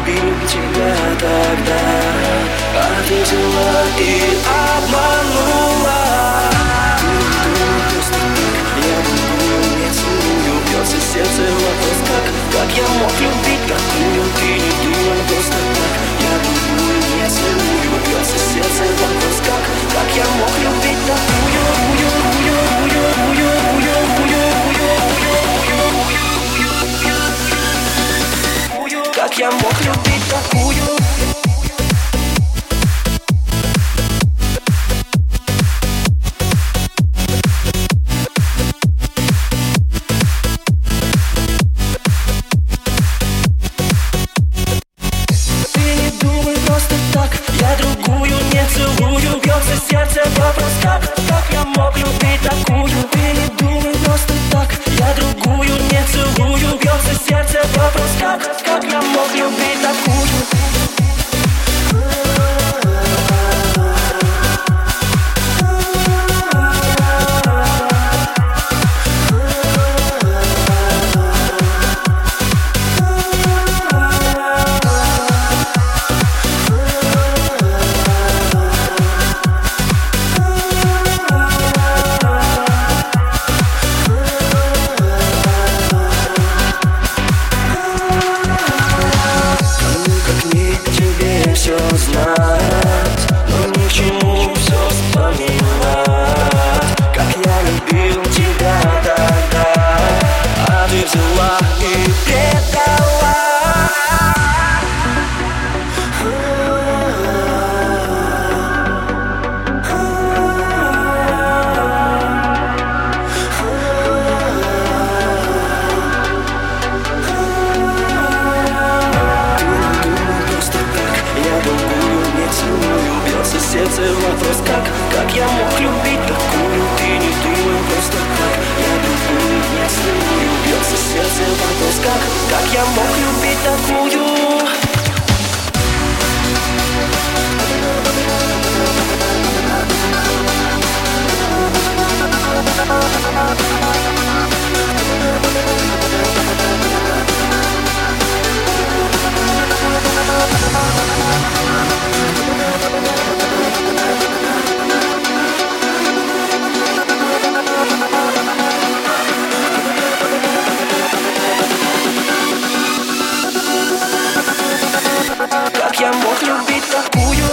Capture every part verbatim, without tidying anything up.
любил тебя тогда, а ты взяла и обманула. Ты не думай просто так, я другую не целую. Бьется сердце, вопрос как, как я мог любить такую? Ты не думай просто так, я другую не целую. Бьется сердце, вопрос как, как я мог любить такую? Как я мог любить такую? Ты не думай просто так, я другую не целую. Бьется сердце, вопрос как, как я мог любить такую? Ты не думай просто так, я другую не целую. Бьется сердце, вопрос как, как я мог любить такую? Все знать, но ни к чему все вспоминать. Как я любил тебя тогда, а ты взяла и предала. Сердце, вопрос как, как я мог любить такую? Ты не думай просто так, я другую не целую. Бьется сердце, вопрос как, как я мог любить такую? Как я мог любить такую?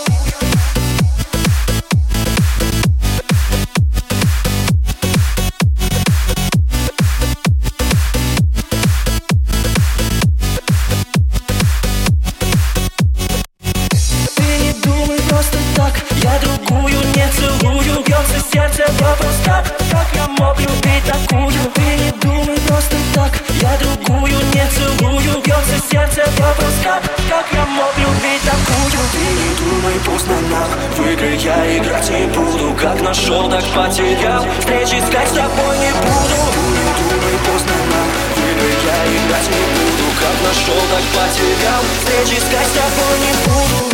Ты не думай просто так, я другую не целую. Бьется сердце, вопрос как, как я мог любить такую? Ты не думай просто так, я другую не целую. Бьется сердце, вопрос как, как я мог любить такую? Ты не думай, поздно нам, в игры я играть не буду. Как нашел, так потерял, встречи искать с тобой не буду. Ты не думай, поздно нам, в игры я играть не буду. Как нашел, так потерял, встречи искать с тобой не буду.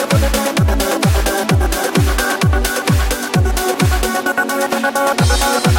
We'll be right back.